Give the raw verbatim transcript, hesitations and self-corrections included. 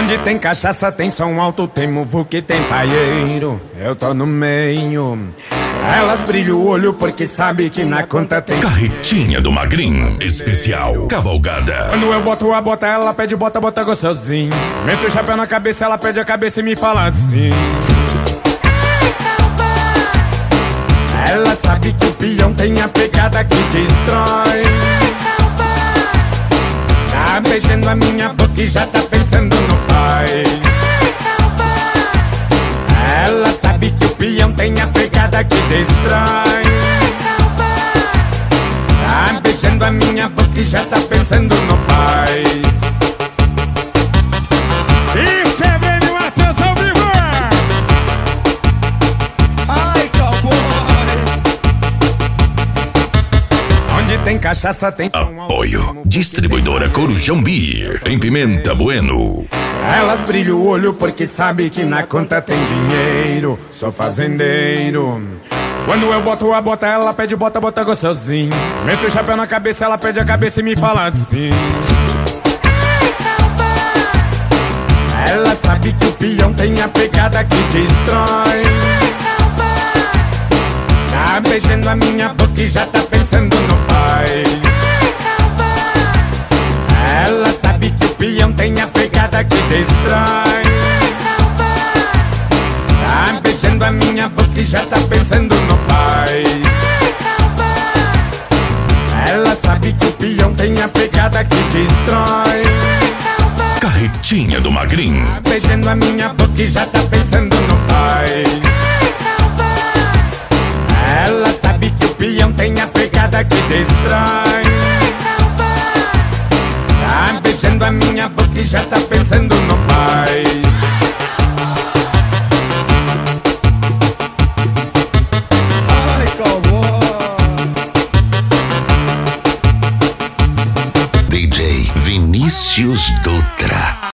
Onde tem cachaça tem som alto, tem muvuca, tem paieiro. Eu tô no meio. Elas brilham o olho porque sabe que na conta tem Carretinha do Magrinho, especial cavalgada. Quando eu boto a bota, ela pede bota, bota gostosinho. Meto o chapéu na cabeça, ela pede a cabeça e me fala assim: ela sabe que o peão tem a pegada que destrói. Tá beijando a minha boca e já tá pensando no pai. Ela sabe que o peão tem a pegada que destrói. Tá beijando a minha boca e já tá pensando no pai. Isso é bem de Matheus ao vivo. Ai, cowboy. Onde tem cachaça tem som alto. Apoio Distribuidora Corujão Beer em Pimenta Bueno. Elas brilham o olho porque sabe que na conta tem dinheiro. Sou fazendeiro. Quando eu boto a bota, ela pede bota, bota gostosinho. Meto o chapéu na cabeça, ela pede a cabeça e me fala assim: ela sabe que o peão tem a pegada que destrói. Tá beijando a minha boca e já tá pensando no pai. Ela sabe que o peão tem a pegada que destrói. Tá beijando a minha boca e já tá pensando no pai. Ela sabe que o peão tem a pegada que destrói. Carretinha do Magrinho. Tá beijando a minha boca e já tá pensando no pai. Ela sabe que o peão tem a pegada que destrói. Tá beijando a minha boca e já tá pensando no pai. Ai, cowboy. D J Vinícius Dutra.